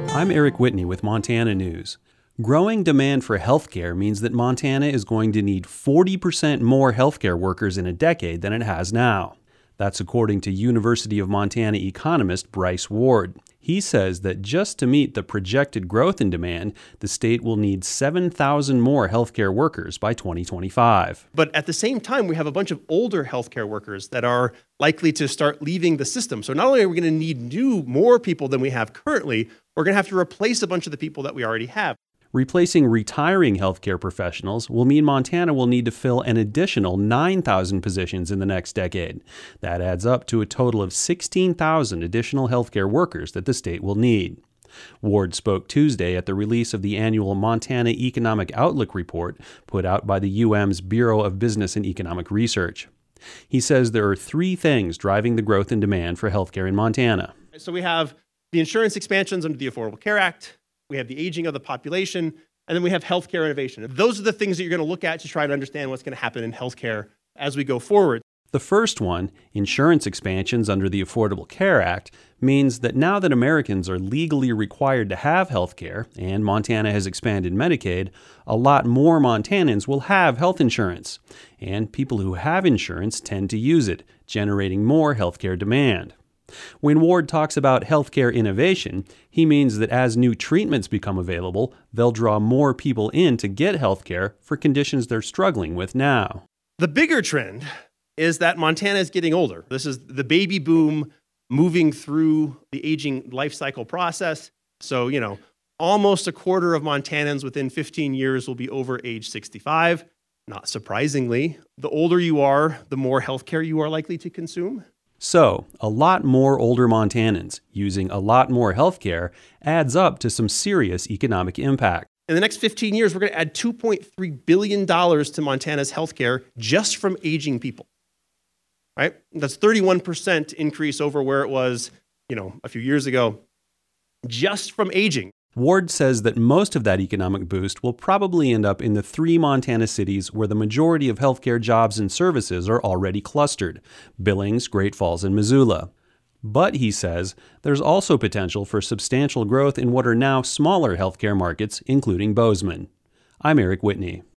I'm Eric Whitney with Montana News. Growing demand for healthcare means that Montana is going to need 40% more healthcare workers in a decade than it has now. That's according to University of Montana economist Bryce Ward. He says that just to meet the projected growth in demand, the state will need 7,000 more healthcare workers by 2025. But at the same time, we have a bunch of older healthcare workers that are likely to start leaving the system. So not only are we going to need more people than we have currently, we're going to have to replace a bunch of the people that we already have. Replacing retiring healthcare professionals will mean Montana will need to fill an additional 9,000 positions in the next decade. That adds up to a total of 16,000 additional healthcare workers that the state will need. Ward spoke Tuesday at the release of the annual Montana Economic Outlook report put out by the UM's Bureau of Business and Economic Research. He says there are three things driving the growth in demand for healthcare in Montana. So we have the insurance expansions under the Affordable Care Act. We have the aging of the population, and then we have healthcare innovation. Those are the things that you're going to look at to try to understand what's going to happen in healthcare as we go forward. The first one, insurance expansions under the Affordable Care Act, means that now that Americans are legally required to have healthcare, and Montana has expanded Medicaid, a lot more Montanans will have health insurance. And people who have insurance tend to use it, generating more healthcare demand. When Ward talks about healthcare innovation, he means that as new treatments become available, they'll draw more people in to get healthcare for conditions they're struggling with now. The bigger trend is that Montana is getting older. This is the baby boom moving through the aging life cycle process. So, almost a quarter of Montanans within 15 years will be over age 65. Not surprisingly, the older you are, the more healthcare you are likely to consume. So, a lot more older Montanans using a lot more healthcare adds up to some serious economic impact. In the next 15 years, we're going to add $2.3 billion to Montana's healthcare just from aging people. Right? That's 31% increase over where it was, a few years ago, just from aging. Ward says that most of that economic boost will probably end up in the three Montana cities where the majority of healthcare jobs and services are already clustered: Billings, Great Falls, and Missoula. But, he says, there's also potential for substantial growth in what are now smaller healthcare markets, including Bozeman. I'm Eric Whitney.